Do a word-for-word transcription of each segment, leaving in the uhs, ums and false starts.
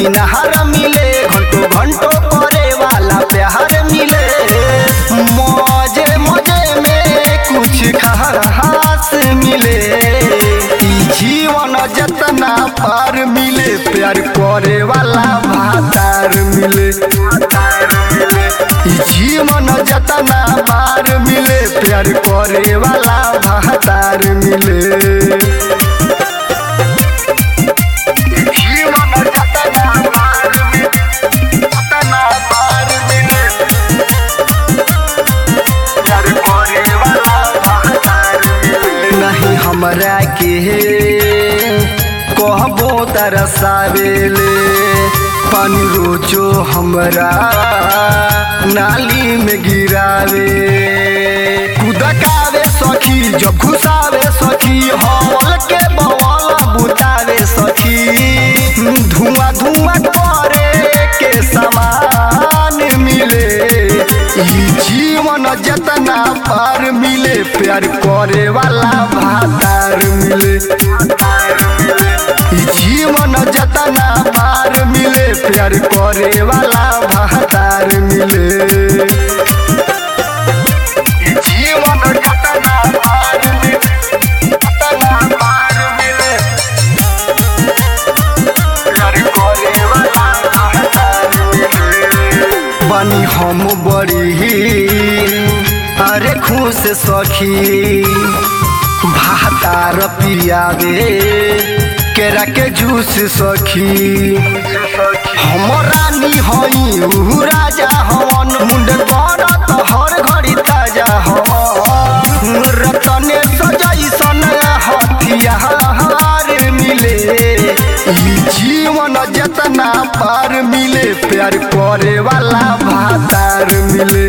किनार मिले, घंटों घंटों करे वाला प्यार मिले। मौजे मौजे में कुछ खास मिले, जीवन जतना पार मिले, प्यार करे वाला भातार मिले। जीवन जतना पार मिले, प्यार करे वाला भातार मिले। जीवन जतना पार मिले, जतना पार मिले, प्यार करे वाला भातार मिले। नहीं हमरा के कहबो तरसावेले, पानी रोजो हमरा नाली में गिरावे। कुदकावे सखी जब घुसावे सखी, हौल के बवाला बुतावे सखी। धुआं धुआं करे के समान मिले, जीवन जतना पार मिले, प्यार करे वाला भातार मिले। जीवन जतना पार मिले, प्यार करे वाला भातार मिले। जीवन जतना पार मिले, जतना पार मिले, प्यार करे वाला भातार मिले। बनी हम बड़ी अरे खुश सखी, भातार पियावे केरा के जूस सखी। हम रानी हई उ राजा हवन, मुंड करत हर घड़ी ताजा हवन। रतने सजैसन हथियार मिले, जीवन जतना पार मिले, प्यार करे वाला भातार मिले।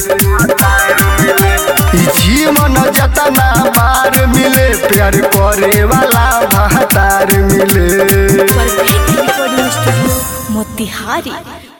जीवन जतना पार मिले, प्यार करे वाला भातार मिले। Perfect recording studio Motihari.